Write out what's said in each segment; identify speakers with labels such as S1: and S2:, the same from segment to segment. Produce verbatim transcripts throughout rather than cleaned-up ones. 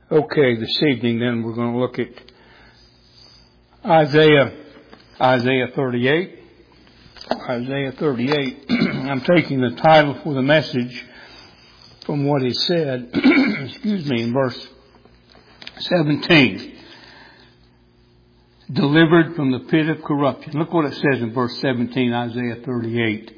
S1: Okay, this evening then we're going to look at Isaiah, Isaiah thirty-eight. Isaiah thirty-eight. I'm taking the title for the message from what he said, excuse me, in verse seventeen. Delivered from the pit of corruption. Look what it says in verse seventeen, Isaiah thirty-eight.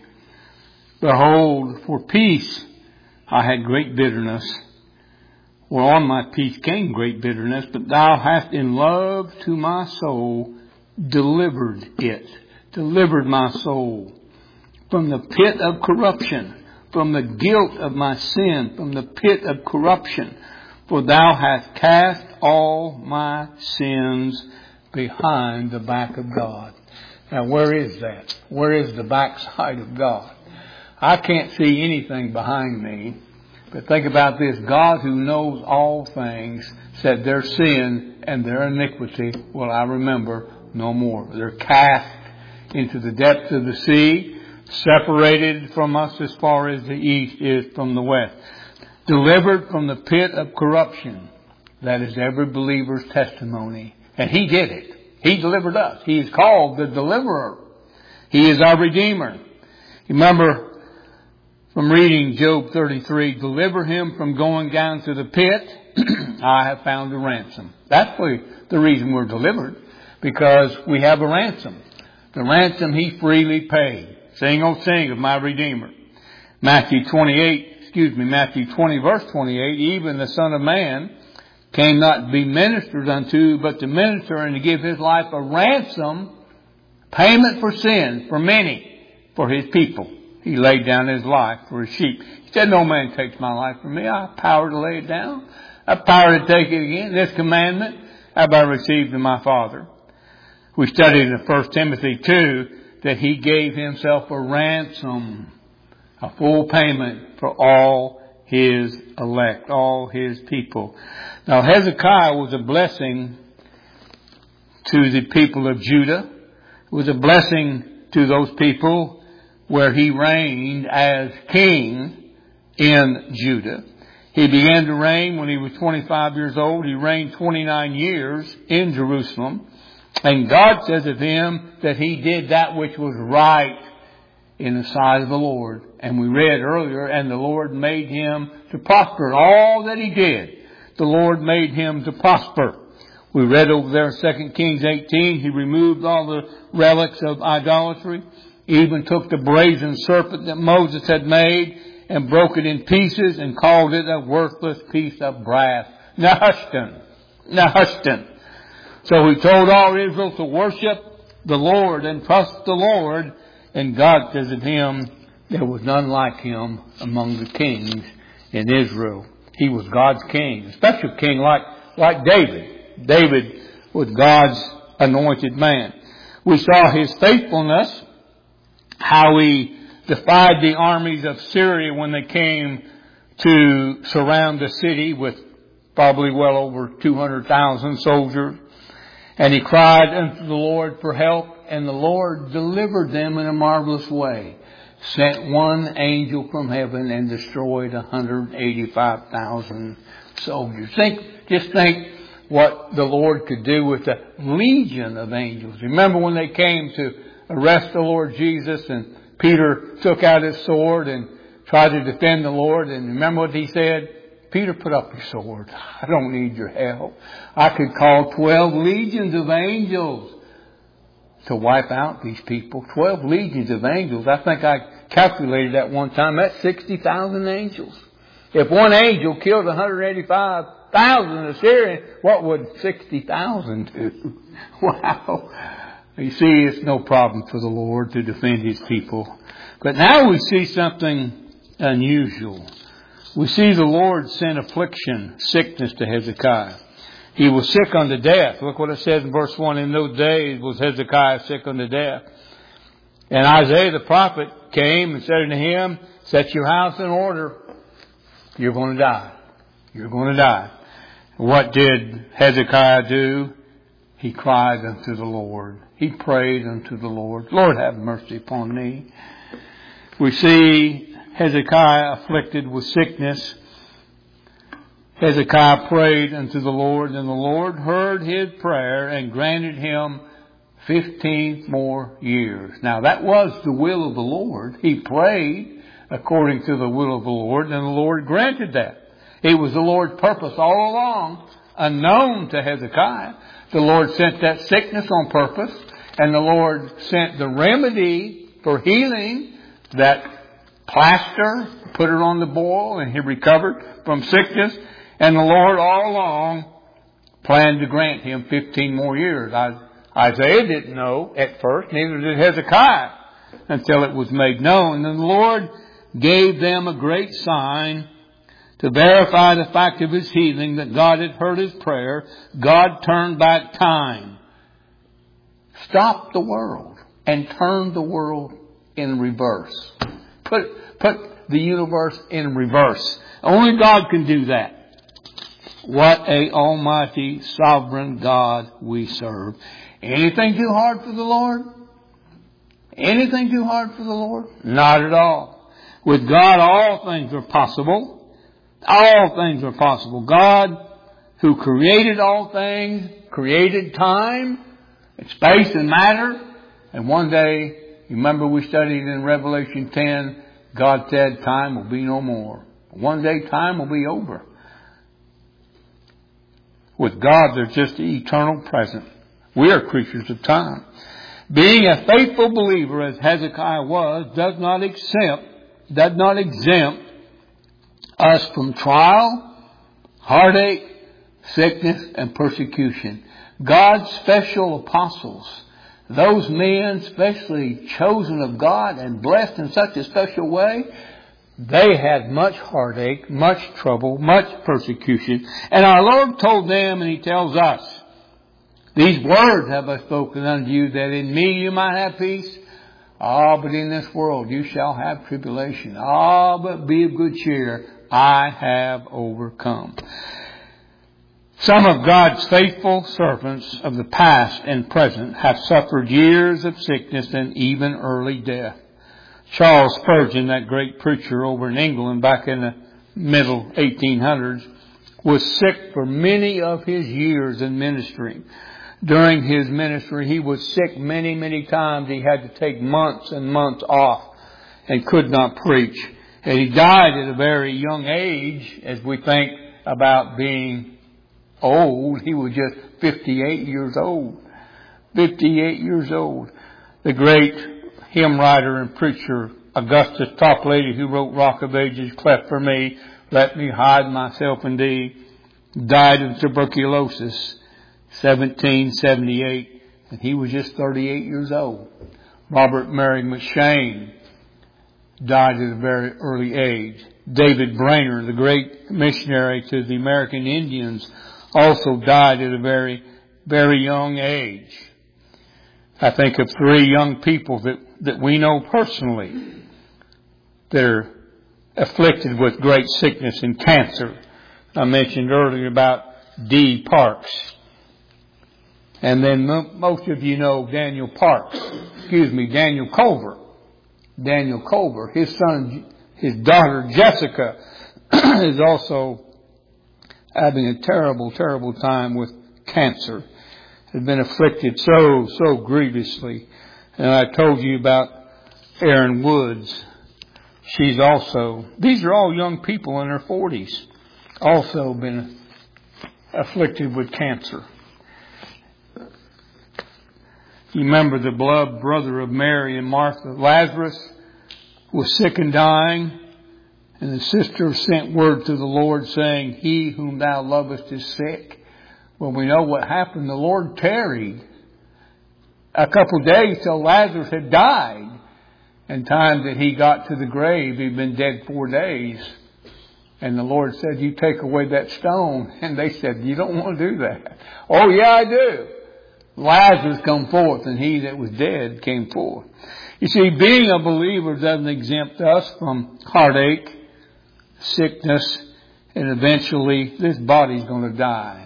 S1: Behold, for peace I had great bitterness. For on my peace came great bitterness, but thou hast in love to my soul delivered it. Delivered my soul from the pit of corruption, from the guilt of my sin, from the pit of corruption. For thou hast cast all my sins behind the back of God. Now where is that? Where is the backside of God? I can't see anything behind me. But think about this. God who knows all things said their sin and their iniquity will I remember no more. They're cast into the depths of the sea, separated from us as far as the east is from the west. Delivered from the pit of corruption. That is every believer's testimony. And He did it. He delivered us. He is called the deliverer. He is our Redeemer. Remember from reading Job thirty-three, deliver him from going down to the pit. I have found a ransom. That's the reason we're delivered, because we have a ransom. The ransom He freely paid. Sing, oh sing of my Redeemer. Matthew twenty-eight, excuse me, Matthew twenty verse twenty-eight, even the Son of Man came not to be ministered unto, but to minister and to give His life a ransom, payment for sin, for many, for His people. He laid down His life for His sheep. He said, no man takes my life from me. I have power to lay it down. I have power to take it again. This commandment have I received of my Father. We studied in First Timothy two that He gave Himself a ransom, a full payment for all His elect, all His people. Now Hezekiah was a blessing to the people of Judah. It was a blessing to those people where he reigned as king in Judah. He began to reign when he was twenty-five years old. He reigned twenty-nine years in Jerusalem. And God says of him that he did that which was right in the sight of the Lord. And we read earlier, and the Lord made him to prosper. In all that he did, the Lord made him to prosper. We read over there in Second Kings eighteen, he removed all the relics of idolatry. He even took the brazen serpent that Moses had made and broke it in pieces and called it a worthless piece of brass. Nehushtan. Nehushtan. So he told all Israel to worship the Lord and trust the Lord. And God says of him, there was none like him among the kings in Israel. He was God's king, a special king like, like David. David was God's anointed man. We saw his faithfulness, how he defied the armies of Syria when they came to surround the city with probably well over two hundred thousand soldiers. And he cried unto the Lord for help, and the Lord delivered them in a marvelous way. Sent one angel from heaven and destroyed one hundred eighty-five thousand soldiers. Think, just think what the Lord could do with a legion of angels. Remember when they came to arrest the Lord Jesus, and Peter took out his sword and tried to defend the Lord. And remember what he said? Peter, put up your sword. I don't need your help. I could call twelve legions of angels to wipe out these people. Twelve legions of angels. I think I calculated that one time. That's sixty thousand angels. If one angel killed one hundred eighty-five thousand Assyrians, what would sixty thousand do? Wow. You see, it's no problem for the Lord to defend His people. But now we see something unusual. We see the Lord send affliction, sickness to Hezekiah. He was sick unto death. Look what it says in verse one. In those days was Hezekiah sick unto death. And Isaiah the prophet came and said unto him, set your house in order. You're going to die. You're going to die. What did Hezekiah do? He cried unto the Lord. He prayed unto the Lord. Lord, have mercy upon me. We see Hezekiah afflicted with sickness. Hezekiah prayed unto the Lord, and the Lord heard his prayer and granted him fifteen more years. Now that was the will of the Lord. He prayed according to the will of the Lord, and the Lord granted that. It was the Lord's purpose all along, unknown to Hezekiah. The Lord sent that sickness on purpose, and the Lord sent the remedy for healing, that plaster, put it on the boil, and he recovered from sickness. And the Lord all along planned to grant him fifteen more years. Isaiah didn't know at first, neither did Hezekiah, until it was made known. And the Lord gave them a great sign to verify the fact of his healing, that God had heard his prayer. God turned back time, stopped the world, and turned the world in reverse. Put, put the universe in reverse. Only God can do that. What a almighty, sovereign God we serve. Anything too hard for the Lord? Anything too hard for the Lord? Not at all. With God, all things are possible. All things are possible. God, who created all things, created time, and space and matter. And one day, you remember we studied in Revelation ten, God said time will be no more. One day time will be over. With God, there's just the eternal present. We are creatures of time. Being a faithful believer, as Hezekiah was, does not exempt, does not exempt us from trial, heartache, sickness, and persecution. God's special apostles, those men specially chosen of God and blessed in such a special way, they had much heartache, much trouble, much persecution. And our Lord told them, and He tells us, these words have I spoken unto you, that in me you might have peace. Ah, but in this world you shall have tribulation. Ah, but be of good cheer. I have overcome. Some of God's faithful servants of the past and present have suffered years of sickness and even early death. Charles Spurgeon, that great preacher over in England back in the middle eighteen hundreds, was sick for many of his years in ministry. During his ministry, he was sick many, many times. He had to take months and months off and could not preach. And he died at a very young age. As we think about being old, he was just fifty-eight years old. fifty-eight years old. The great hymn writer and preacher Augustus Toplady, who wrote Rock of Ages, Cleft for Me, Let Me Hide Myself in Thee, died of tuberculosis, seventeen seventy-eight, and he was just thirty-eight years old. Robert Mary McShane died at a very early age. David Brainerd, the great missionary to the American Indians, also died at a very, very young age. I think of three young people that, that we know personally that are afflicted with great sickness and cancer. I mentioned earlier about Dee Parks. And then most of you know Daniel Parks. Excuse me, Daniel Culver. Daniel Culver. His son, his daughter Jessica is also having a terrible, terrible time with cancer. Has been afflicted so, so grievously. And I told you about Erin Woods. She's also, these are all young people in their forties, also been afflicted with cancer. You remember the beloved brother of Mary and Martha, Lazarus, was sick and dying. And the sister sent word to the Lord saying, He whom thou lovest is sick. Well, we know what happened. The Lord tarried a couple of days till Lazarus had died. And time that he got to the grave, he'd been dead four days. And the Lord said, you take away that stone. And they said, you don't want to do that. Oh, yeah, I do. Lazarus come forth, and he that was dead came forth. You see, being a believer doesn't exempt us from heartache, sickness, and eventually this body's going to die.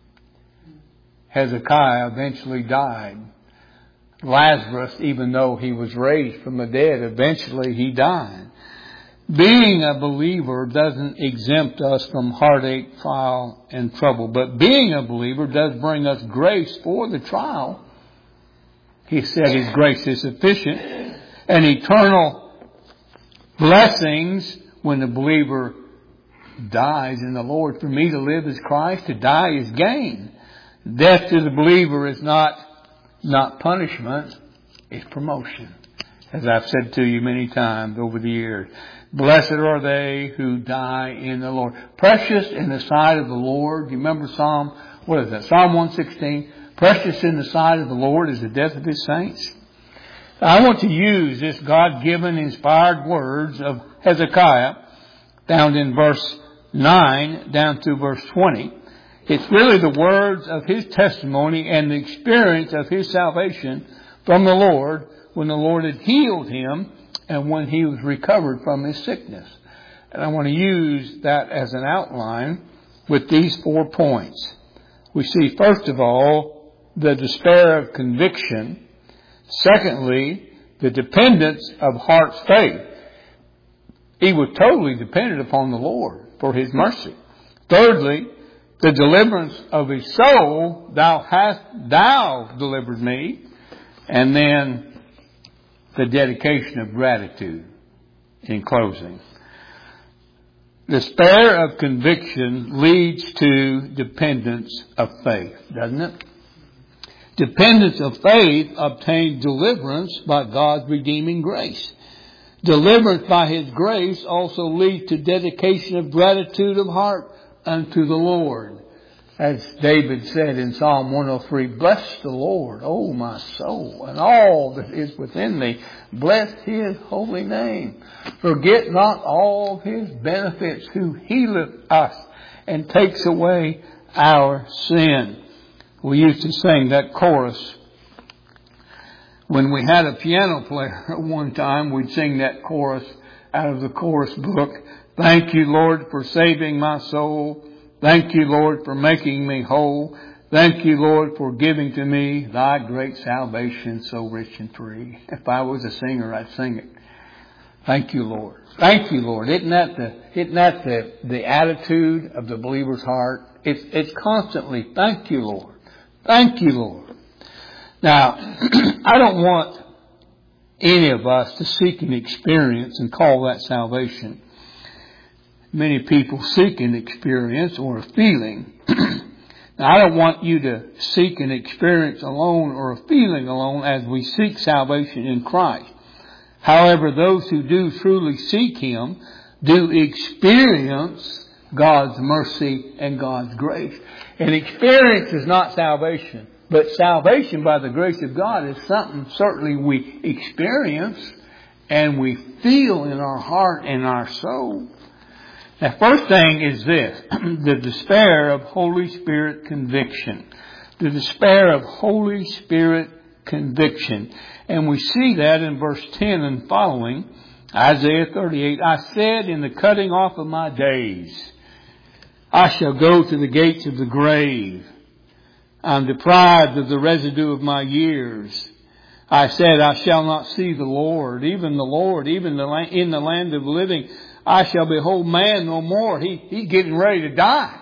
S1: Hezekiah eventually died. Lazarus, even though he was raised from the dead, eventually he died. being a believer doesn't exempt us from heartache, trial, and trouble. But being a believer does bring us grace for the trial. He said His grace is sufficient. And eternal blessings when the believer dies in the Lord. For me to live is Christ, to die is gain. Death to the believer is not, not punishment, it's promotion. As I've said to you many times over the years. Blessed are they who die in the Lord. Precious in the sight of the Lord. You remember Psalm, what is that? Psalm one sixteen. Precious in the sight of the Lord is the death of His saints. I want to use this God-given, inspired words of Hezekiah found in verse nine down to verse twenty. It's really the words of his testimony and the experience of his salvation from the Lord when the Lord had healed him and when he was recovered from his sickness. And I want to use that as an outline with these four points. We see, first of all, the despair of conviction. Secondly, the dependence of heart's faith. He was totally dependent upon the Lord for His mercy. Thirdly, the deliverance of his soul. Thou hast thou delivered me. And then the dedication of gratitude in closing. Despair of conviction leads to dependence of faith, doesn't it? Dependence of faith obtains deliverance by God's redeeming grace. Deliverance by His grace also leads to dedication of gratitude of heart unto the Lord. As David said in Psalm one oh three, bless the Lord, O my soul, and all that is within me. Bless His holy name. Forget not all of His benefits, who healeth us and takes away our sin. We used to sing that chorus. When we had a piano player at one time, we'd sing that chorus out of the chorus book. Thank you, Lord, for saving my soul. Thank you, Lord, for making me whole. Thank you, Lord, for giving to me thy great salvation so rich and free. If I was a singer, I'd sing it. Thank you, Lord. Thank you, Lord. Isn't that the, isn't that the, the attitude of the believer's heart? It's, it's constantly, thank you, Lord. Thank you, Lord. Now, I don't want any of us to seek an experience and call that salvation. Many people seek an experience or a feeling. Now, I don't want you to seek an experience alone or a feeling alone as we seek salvation in Christ. However, those who do truly seek Him do experience God's mercy and God's grace. And experience is not salvation. But salvation by the grace of God is something certainly we experience and we feel in our heart and our soul. The first thing is this, the despair of Holy Spirit conviction. The despair of Holy Spirit conviction. And we see that in verse ten and following, Isaiah thirty-eight. I said in the cutting off of my days, I shall go to the gates of the grave. I'm deprived of the residue of my years. I said, I shall not see the Lord, even the Lord, even the la- in the land of the living. I shall behold man no more. He, he's getting ready to die.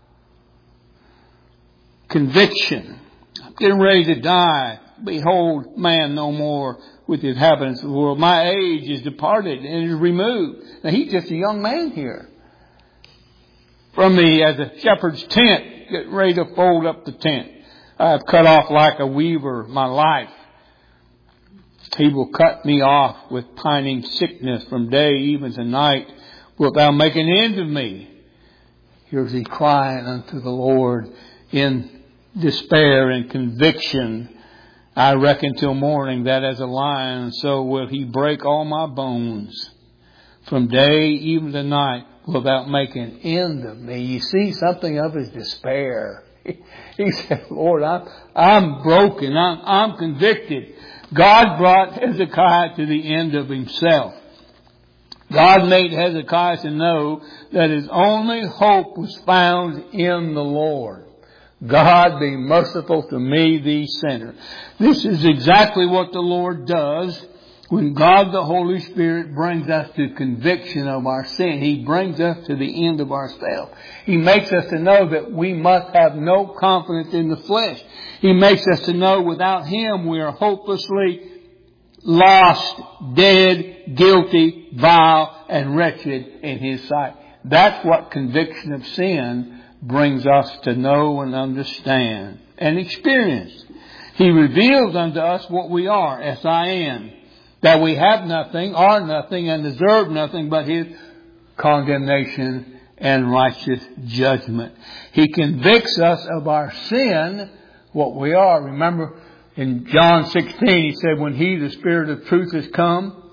S1: Conviction. I'm getting ready to die. Behold man no more with the inhabitants of the world. My age is departed and is removed. Now he's just a young man here. From the, as a shepherd's tent, getting ready to fold up the tent. I have cut off like a weaver my life. He will cut me off with pining sickness from day even to night. Wilt thou make an end of me? Here's he crying unto the Lord in despair and conviction. I reckon till morning that as a lion, so will He break all my bones. From day even to night will thou make an end of me. You see something of his despair. He said, Lord, I'm, I'm broken. I'm, I'm convicted. God brought Hezekiah to the end of himself. God made Hezekiah to know that his only hope was found in the Lord. God be merciful to me, the sinner. This is exactly what the Lord does When God the Holy Spirit brings us to conviction of our sin, He brings us to the end of ourselves. He makes us to know that we must have no confidence in the flesh. He makes us to know without Him we are hopelessly lost, dead, guilty, vile, and wretched in His sight. That's what conviction of sin brings us to know and understand and experience. He reveals unto us what we are, S I N. That we have nothing, are nothing, and deserve nothing but His condemnation and righteous judgment. He convicts us of our sin, what we are. Remember in John sixteen, He said, when He, the Spirit of truth, has come,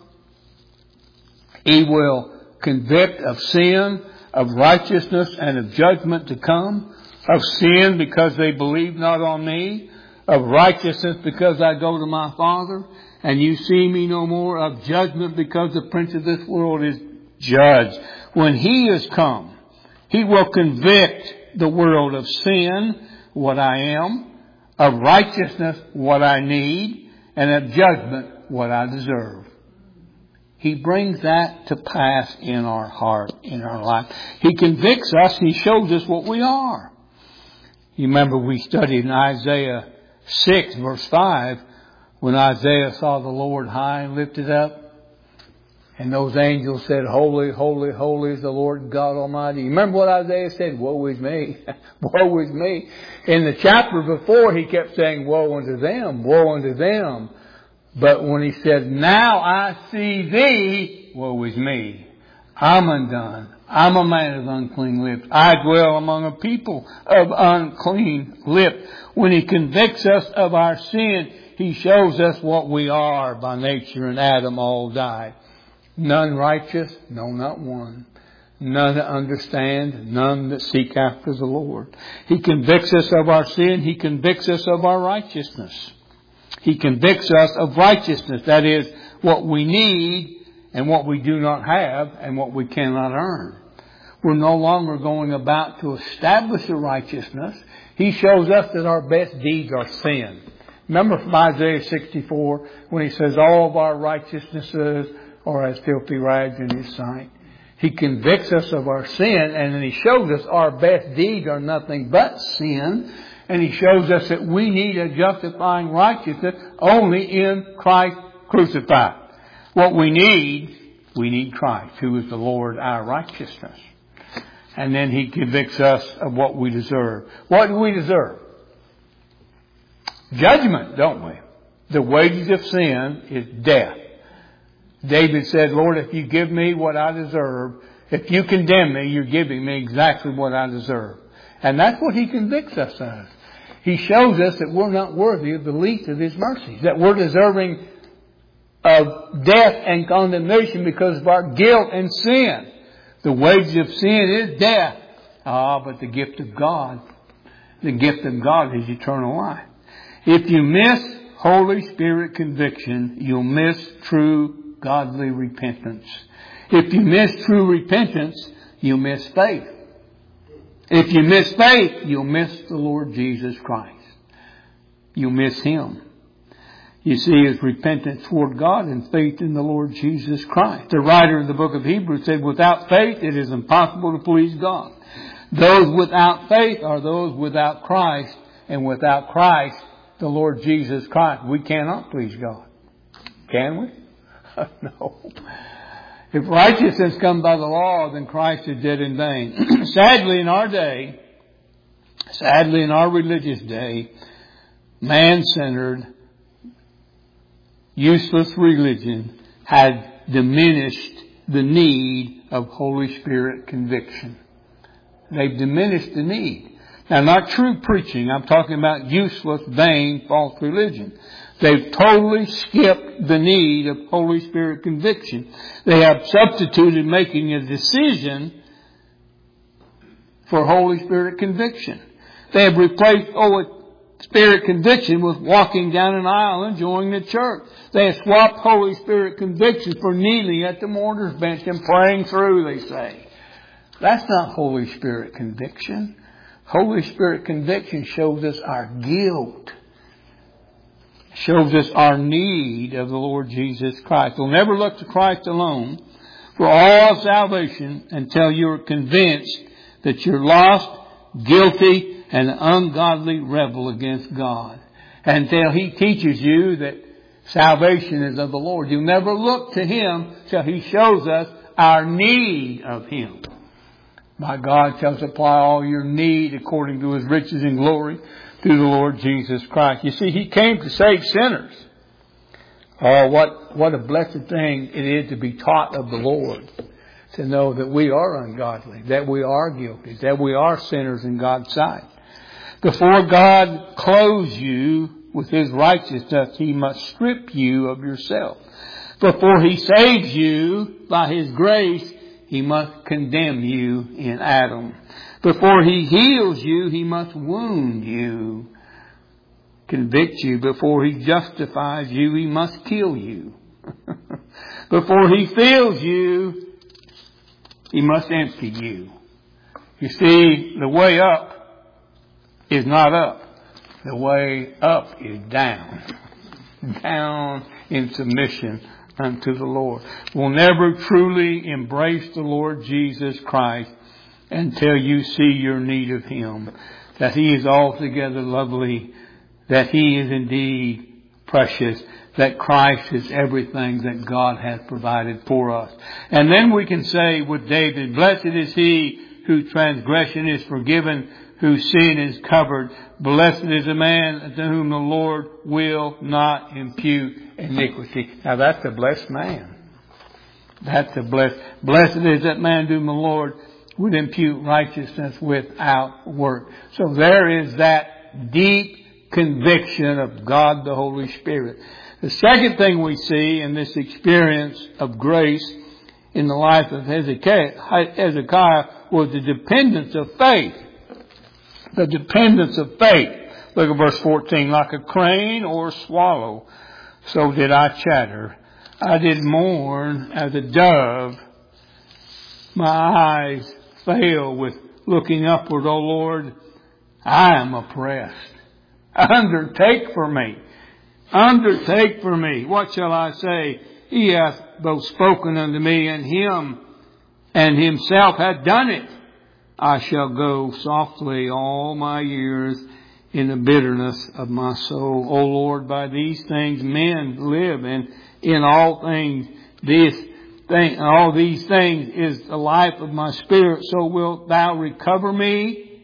S1: He will convict of sin, of righteousness, and of judgment to come. Of sin because they believe not on Me. Of righteousness because I go to My Father and you see Me no more. Of judgment because the prince of this world is judged. When He has come, He will convict the world of sin, what I am, of righteousness, what I need, and of judgment, what I deserve. He brings that to pass in our heart, in our life. He convicts us. He shows us what we are. You remember we studied in Isaiah six, verse five, when Isaiah saw the Lord high and lifted up, and those angels said, holy, holy, holy is the Lord God Almighty. You remember what Isaiah said? Woe is me. Woe is me. In the chapter before, he kept saying, woe unto them, woe unto them. But when he said, now I see thee, woe is me. I'm undone. I'm a man of unclean lips. I dwell among a people of unclean lips. When He convicts us of our sin, He shows us what we are by nature, and Adam all died. None righteous, no, not one. None that understand, none that seek after the Lord. He convicts us of our sin. He convicts us of our righteousness. He convicts us of righteousness. That is, what we need and what we do not have and what we cannot earn. We're no longer going about to establish a righteousness. He shows us that our best deeds are sin. Remember from Isaiah sixty-four when He says all of our righteousnesses are as filthy rags in His sight. He convicts us of our sin, and then He shows us our best deeds are nothing but sin. And He shows us that we need a justifying righteousness only in Christ crucified. What we need, we need Christ, who is the Lord our righteousness. And then He convicts us of what we deserve. What do we deserve? Judgment, don't we? The wages of sin is death. David said, Lord, if you give me what I deserve, if you condemn me, you're giving me exactly what I deserve. And that's what He convicts us of. He shows us that we're not worthy of the least of His mercies, that we're deserving of death and condemnation because of our guilt and sin. The wages of sin is death. Ah, but the gift of God, the gift of God is eternal life. If you miss Holy Spirit conviction, you'll miss true godly repentance. If you miss true repentance, you'll miss faith. If you miss faith, you'll miss the Lord Jesus Christ. You'll miss Him. You see, it's repentance toward God and faith in the Lord Jesus Christ. The writer of the book of Hebrews said, without faith, it is impossible to please God. Those without faith are those without Christ, and without Christ, the Lord Jesus Christ, we cannot please God. Can we? No. If righteousness comes by the law, then Christ is dead in vain. Sadly, in our day, sadly in our religious day, man-centered, useless religion had diminished the need of Holy Spirit conviction. They've diminished the need. Now, not true preaching. I'm talking about useless, vain, false religion. They've totally skipped the need of Holy Spirit conviction. They have substituted making a decision for Holy Spirit conviction. They have replaced Holy Spirit conviction with walking down an aisle and joining the church. They have swapped Holy Spirit conviction for kneeling at the mourner's bench and praying through, they say. That's not Holy Spirit conviction. Holy Spirit conviction shows us our guilt. shows us our need of the Lord Jesus Christ. We'll never look to Christ alone for all salvation until you're convinced that you're lost, guilty, and an ungodly rebel against God. Until He teaches you that salvation is of the Lord. You'll never look to Him till He shows us our need of Him. My God shall supply all your need according to His riches and glory through the Lord Jesus Christ. You see, He came to save sinners. Oh, what, what a blessed thing it is to be taught of the Lord. To know that we are ungodly, that we are guilty, that we are sinners in God's sight. Before God clothes you with His righteousness, He must strip you of yourself. Before He saves you by His grace, He must condemn you in Adam. Before He heals you, He must wound you, convict you. Before He justifies you, He must kill you. Before He fills you, He must empty you. You see, the way up is not up. The way up is down. Down in submission unto the Lord. We'll never truly embrace the Lord Jesus Christ until you see your need of Him. That He is altogether lovely. That He is indeed precious. That Christ is everything that God has provided for us. And then we can say with David, blessed is he whose transgression is forgiven, whose sin is covered. Blessed is the man to whom the Lord will not impute iniquity. Now that's a blessed man. That's a blessed. Blessed is that man to whom the Lord would impute righteousness without work. So there is that deep conviction of God the Holy Spirit. The second thing we see in this experience of grace in the life of Hezekiah, Hezekiah was the dependence of faith. The dependence of faith. Look at verse fourteen. Like a crane or a swallow, so did I chatter. I did mourn as a dove. My eyes fail with looking upward, O Lord. I am oppressed. Undertake for me. Undertake for me. What shall I say? He hath both spoken unto me, and him and himself hath done it. I shall go softly all my years in the bitterness of my soul. O Lord, by these things men live, and in all things this thing, all these things is the life of my spirit. So wilt thou recover me?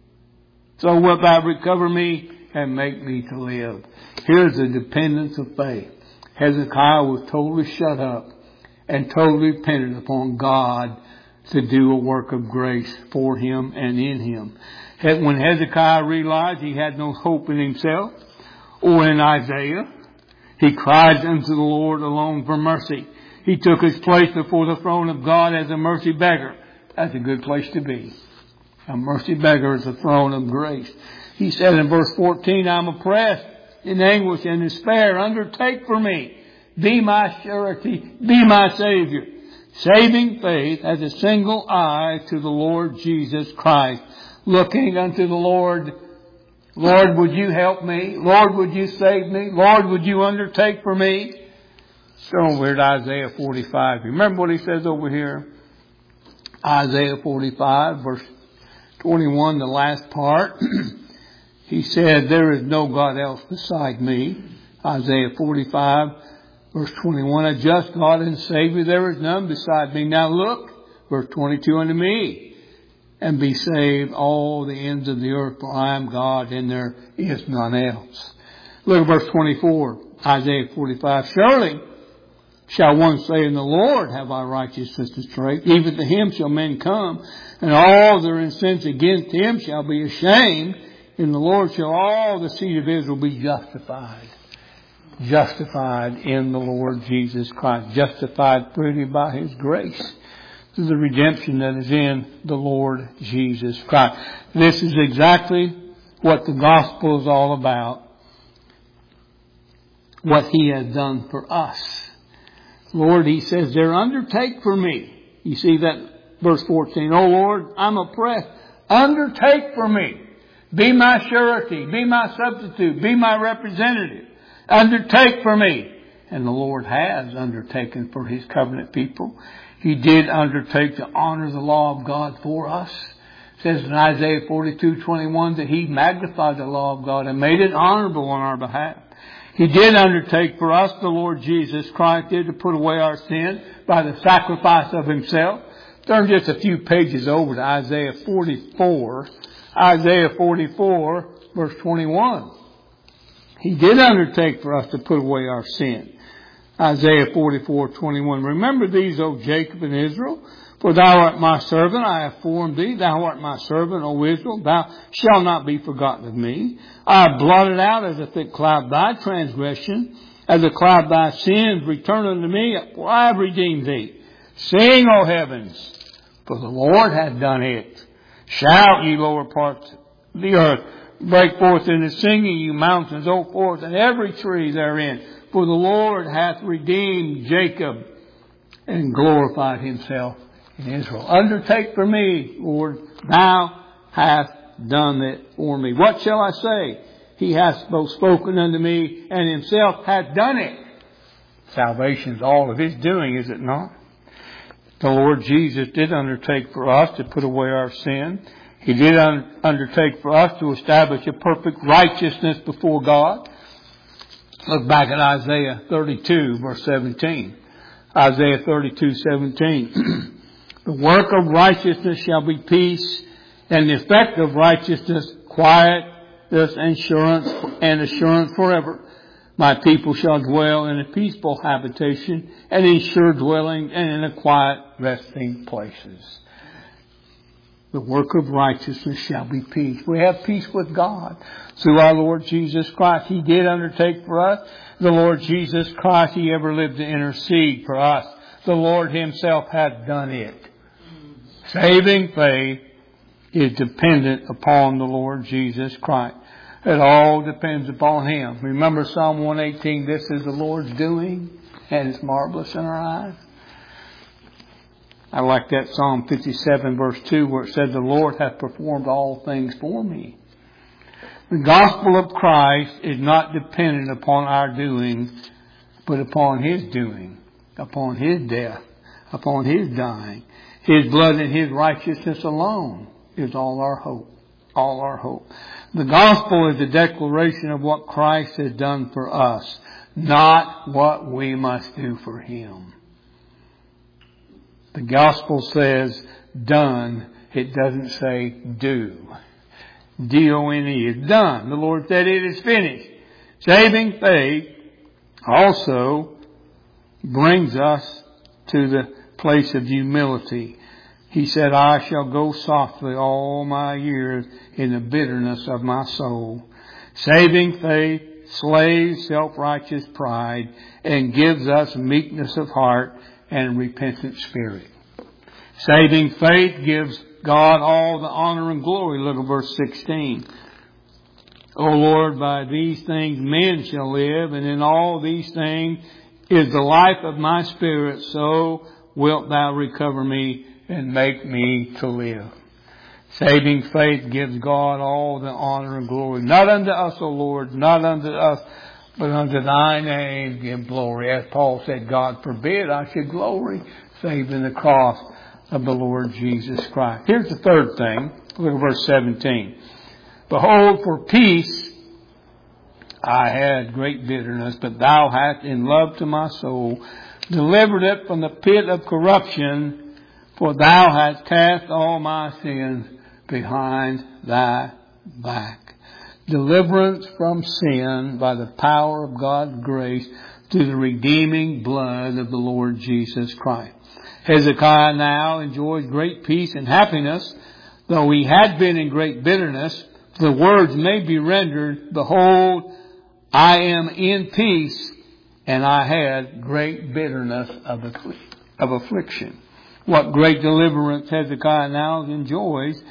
S1: So wilt thou recover me and make me to live. Here's the dependence of faith. Hezekiah was totally shut up and totally dependent upon God to do a work of grace for him and in him. When Hezekiah realized he had no hope in himself or in Isaiah, he cried unto the Lord alone for mercy. He took his place before the throne of God as a mercy beggar. That's a good place to be. A mercy beggar is the throne of grace. He said in verse fourteen, I'm oppressed in anguish and despair. Undertake for me. Be my surety. Be my Savior. Saving faith has a single eye to the Lord Jesus Christ. Looking unto the Lord. Lord, would you help me? Lord, would you save me? Lord, would you undertake for me? So over at Isaiah forty-five. Remember what he says over here? Isaiah forty-five, verse twenty-one, the last part. He said, there is no God else beside me. Isaiah forty-five, verse twenty-one, a just God and Savior, there is none beside me. Now look, verse twenty-two, unto me, and be saved all the ends of the earth, for I am God, and there is none else. Look at verse twenty-four, Isaiah forty-five, surely shall one say, in the Lord have I righteousness to straight, even to him shall men come, and all their incensed against him shall be ashamed. In the Lord shall all the seed of Israel be justified. Justified in the Lord Jesus Christ. Justified freely by His grace. Through the redemption that is in the Lord Jesus Christ. This is exactly what the gospel is all about. What He has done for us. Lord, He says, there, undertake for me. You see that verse fourteen. Oh Lord, I'm oppressed. Undertake for me. Be my surety. Be my substitute. Be my representative. Undertake for me. And the Lord has undertaken for His covenant people. He did undertake to honor the law of God for us. It says in Isaiah forty-two twenty-one that He magnified the law of God and made it honorable on our behalf. He did undertake for us, the Lord Jesus Christ did, to put away our sin by the sacrifice of Himself. Turn just a few pages over to Isaiah forty-four. Isaiah forty-four verse twenty-one. He did undertake for us to put away our sin. Isaiah forty-four twenty-one. Remember these, O Jacob and Israel, for thou art my servant, I have formed thee. Thou art my servant, O Israel, thou shalt not be forgotten of me. I have blotted out as a thick cloud thy transgression, as a cloud thy sins. Return unto me, for I have redeemed thee. Sing, O heavens, for the Lord hath done it. Shout, ye lower parts of the earth. Break forth into singing, you mountains, O forth, and every tree therein. For the Lord hath redeemed Jacob and glorified Himself in Israel. Undertake for me, Lord, thou hast done it for me. What shall I say? He hath both spoken unto me, and Himself hath done it. Salvation is all of His doing, is it not? The Lord Jesus did undertake for us to put away our sin. He did un- undertake for us to establish a perfect righteousness before God. Look back at Isaiah thirty-two, verse seventeen. Isaiah thirty-two, seventeen. The work of righteousness shall be peace, and the effect of righteousness, quietness, assurance, and assurance forever. My people shall dwell in a peaceful habitation, and in sure dwelling, and in a quiet resting places. The work of righteousness shall be peace. We have peace with God through our Lord Jesus Christ. He did undertake for us. The Lord Jesus Christ, He ever lived to intercede for us. The Lord Himself hath done it. Saving faith is dependent upon the Lord Jesus Christ. It all depends upon Him. Remember Psalm one eighteen, this is the Lord's doing, and it's marvelous in our eyes. I like that Psalm fifty-seven verse two where it said, the Lord hath performed all things for me. The gospel of Christ is not dependent upon our doing, but upon His doing, upon His death, upon His dying. His blood and His righteousness alone is all our hope, all our hope. The gospel is a declaration of what Christ has done for us, not what we must do for Him. The gospel says done. It doesn't say do. D O N E is done. The Lord said it is finished. Saving faith also brings us to the place of humility. He said, I shall go softly all my years in the bitterness of my soul. Saving faith slays self-righteous pride and gives us meekness of heart and repentant spirit. Saving faith gives God all the honor and glory. Look at verse sixteen. O Lord, by these things men shall live, and in all these things is the life of my spirit. So wilt thou recover me and make me to live. Saving faith gives God all the honor and glory. Not unto us, O Lord, not unto us, but unto thy name give glory. As Paul said, God forbid I should glory, save in the cross of the Lord Jesus Christ. Here's the third thing. Look at verse seventeen. Behold, for peace I had great bitterness, but thou hast in love to my soul delivered it from the pit of corruption, for thou hast cast all my sins behind thy back. Deliverance from sin by the power of God's grace through the redeeming blood of the Lord Jesus Christ. Hezekiah now enjoys great peace and happiness, though he had been in great bitterness. The words may be rendered, behold, I am in peace, and I had great bitterness of, affl- of affliction. What great deliverance Hezekiah now enjoys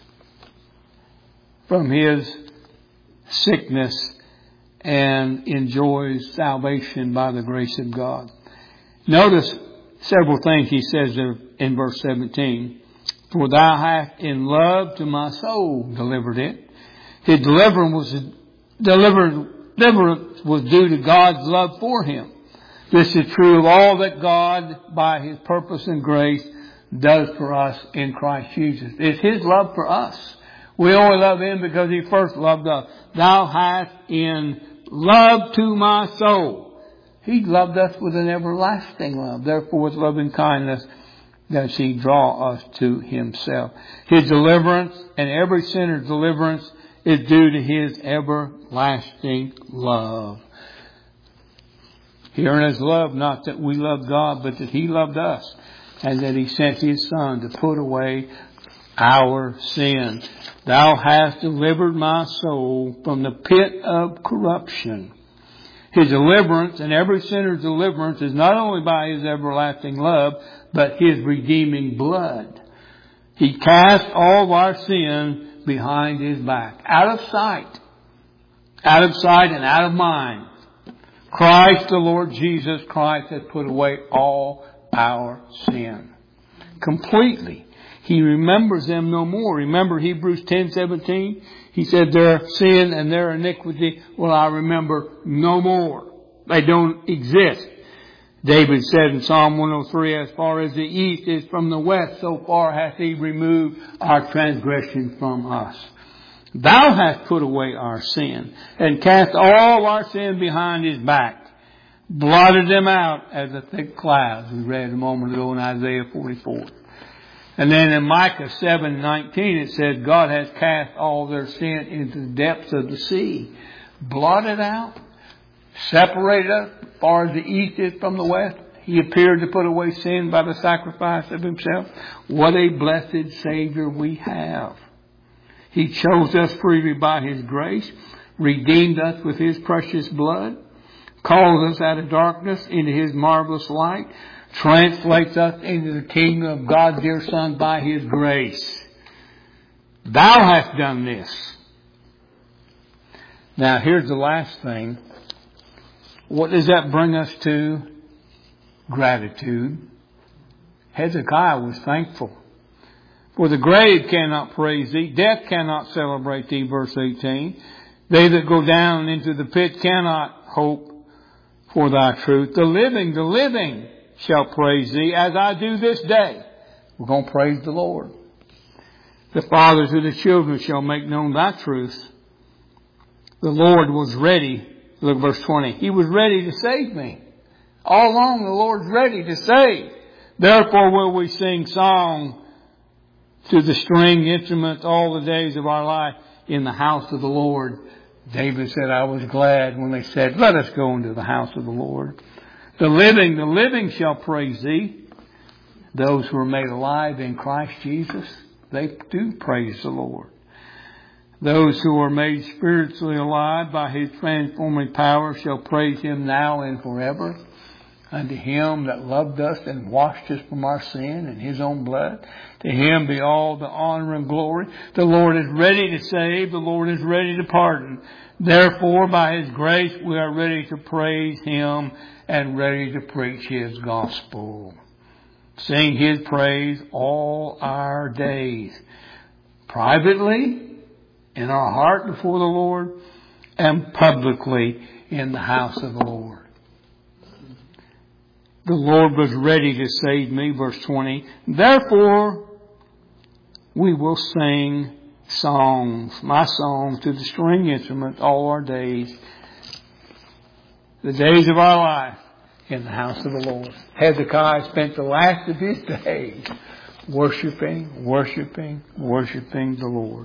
S1: from his sickness and enjoys salvation by the grace of God. Notice several things he says there in verse seventeen. For thou hast in love to my soul delivered it. His deliverance was delivered deliverance was due to God's love for him. This is true of all that God, by His purpose and grace, does for us in Christ Jesus. It's His love for us. We only love Him because He first loved us. Thou hast in love to my soul. He loved us with an everlasting love. Therefore, with loving kindness does He draw us to Himself. His deliverance and every sinner's deliverance is due to His everlasting love. Herein is love, not that we love God, but that He loved us, and that He sent His Son to put away our sin. Thou hast delivered my soul from the pit of corruption. His deliverance and every sinner's deliverance is not only by His everlasting love, but His redeeming blood. He cast all of our sin behind His back, out of sight, out of sight and out of mind. Christ, the Lord Jesus Christ, has put away all our sin completely. He remembers them no more. Remember Hebrews ten seventeen? He said, their sin and their iniquity will I remember no more. They don't exist. David said in Psalm one oh three, as far as the east is from the west, so far hath He removed our transgression from us. Thou hast put away our sin and cast all our sin behind His back, blotted them out as a thick cloud. We read a moment ago in Isaiah forty-four. And then in Micah seven nineteen it says, God has cast all their sin into the depths of the sea, blotted out, separated us as far as the east is from the west. He appeared to put away sin by the sacrifice of Himself. What a blessed Savior we have. He chose us freely by His grace, redeemed us with His precious blood, calls us out of darkness into His marvelous light, translates us into the kingdom of God's dear Son by His grace. Thou hast done this. Now here's the last thing. What does that bring us to? Gratitude. Hezekiah was thankful. For the grave cannot praise Thee, death cannot celebrate Thee, verse eighteen. They that go down into the pit cannot hope for Thy truth. The living, the living shall praise Thee, as I do this day. We're going to praise the Lord. The fathers of the children shall make known Thy truth. The Lord was ready. Look, verse twenty. He was ready to save me. All along the Lord's ready to save. Therefore will we sing song to the string instruments all the days of our life in the house of the Lord. David said, I was glad when they said, let us go into the house of the Lord. The living, the living shall praise Thee. Those who are made alive in Christ Jesus, they do praise the Lord. Those who are made spiritually alive by His transforming power shall praise Him now and forever. Unto Him that loved us and washed us from our sin in His own blood, to Him be all the honor and glory. The Lord is ready to save. The Lord is ready to pardon. Therefore, by His grace, we are ready to praise Him and ready to preach His gospel. Sing His praise all our days. Privately, in our heart before the Lord, and publicly in the house of the Lord. The Lord was ready to save me, verse twenty. Therefore, we will sing songs, my songs, to the string instrument all our days, the days of our life in the house of the Lord. Hezekiah spent the last of his days worshiping, worshiping, worshiping the Lord.